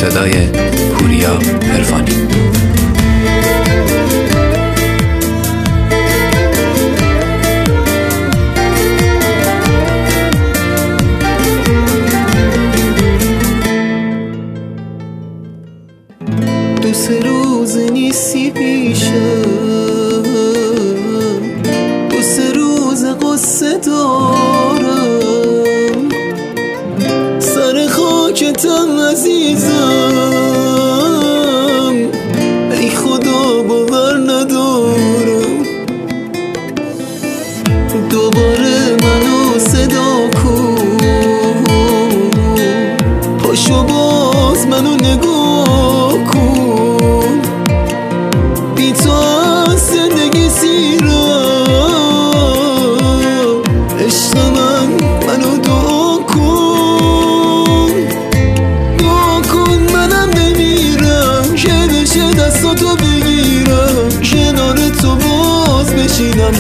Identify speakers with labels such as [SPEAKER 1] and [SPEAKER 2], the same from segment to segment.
[SPEAKER 1] صدای پوریا عرفانی.
[SPEAKER 2] دو سه روز نیستی پیشم، دو سه روز قصه دارم، سر خاکتم عزیزم، ای خدا باور ندارم. دوباره منو صدا کن، پاشو باز منو نگاه کن، بی تو از زندگی سیرم، عشق منو دعا کن، دعا کن منم بمیرم، که بشه دستاتو بگیرم، کنار تو باز بشینم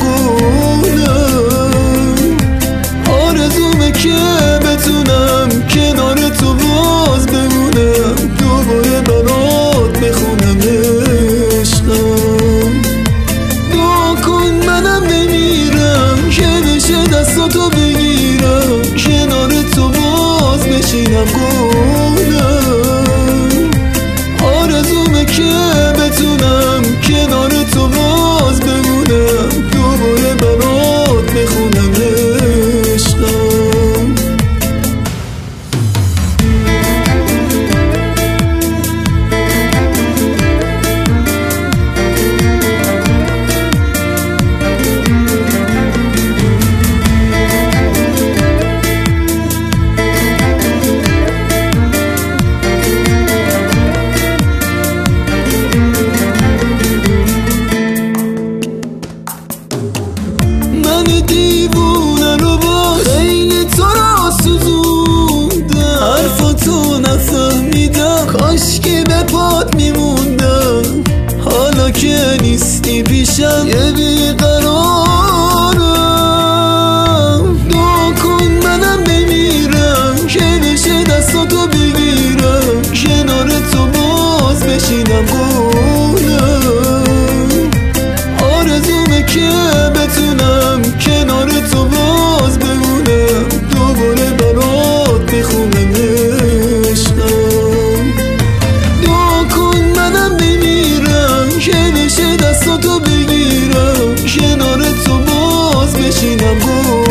[SPEAKER 2] گونم، آرزومه که بتونم کنار تو باز بمونم، دوباره برات بخونم عشقم. دعا کن منم بمیرم، که بشه دستاتو بگیرم، کنار تو باز بشینم گونم، آرزومه که بتونم کنار تو باز بمونم، دوباره برات بخونم عشقم. من دیوونه رو با خیلی تو را سوزوندم، حرفاتو نفهمیدم، کاش که به پات میموندم، حالا که نیستی پیشم یه بیقرارم. دعا کن منم بمیرم، که بشه دستاتو بگیرم، کنار تو باز بشینم گونم، آرزومه که بتونم کنار تو باز بمونم، دوباره برات بخونم عشقم. دعا کن منم بمیرم، که بشه دستاتو بگیرم، کنار تو باز بشینم گونم.